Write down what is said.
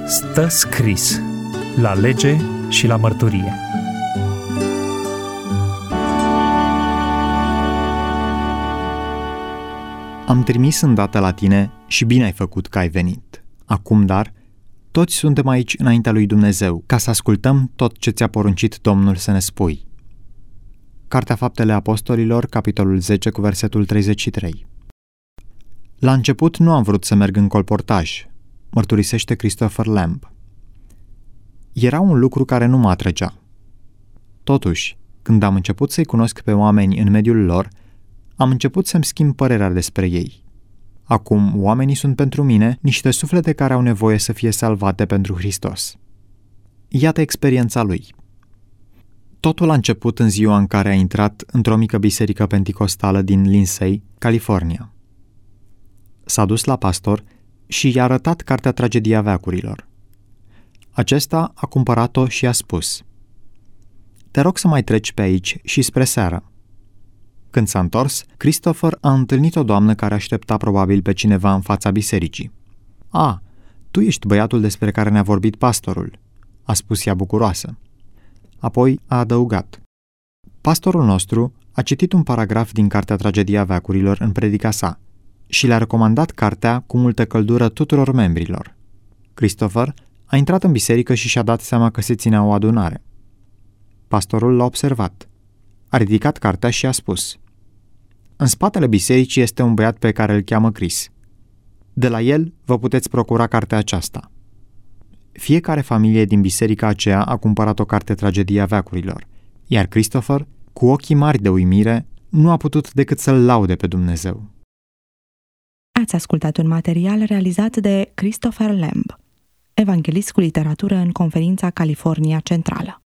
Stă scris la lege și la mărturie. Am trimis îndată la tine și bine ai făcut că ai venit. Acum, dar, toți suntem aici înaintea lui Dumnezeu, ca să ascultăm tot ce ți-a poruncit Domnul să ne spui. Cartea Faptele Apostolilor, capitolul 10, cu versetul 33. La început nu am vrut să merg în colportaj, mărturisește Christopher Lamb. Era un lucru care nu mă atrăgea. Totuși, când am început să-i cunosc pe oameni în mediul lor, am început să-mi schimb părerea despre ei. Acum, oamenii sunt pentru mine niște suflete care au nevoie să fie salvate pentru Hristos. Iată experiența lui. Totul a început în ziua în care a intrat într-o mică biserică penticostală din Lindsay, California. S-a dus la pastor și i-a arătat cartea Tragedia veacurilor. Acesta a cumpărat-o și a spus: "Te rog să mai treci pe aici și spre seară." Când s-a întors, Christopher a întâlnit o doamnă care aștepta probabil pe cineva în fața bisericii. "A, tu ești băiatul despre care ne-a vorbit pastorul," a spus ea bucuroasă. Apoi a adăugat: "Pastorul nostru a citit un paragraf din cartea Tragedia veacurilor în predica sa și le-a recomandat cartea cu multă căldură tuturor membrilor." Christopher a intrat în biserică și și-a dat seama că se ținea o adunare. Pastorul l-a observat. A ridicat cartea și a spus: "În spatele bisericii este un băiat pe care îl cheamă Chris. De la el vă puteți procura cartea aceasta." Fiecare familie din biserica aceea a cumpărat o carte Tragedia veacurilor, iar Christopher, cu ochii mari de uimire, nu a putut decât să-L laude pe Dumnezeu. Ați ascultat un material realizat de Christopher Lamb, evanghelist cu literatură în Conferința California Centrală.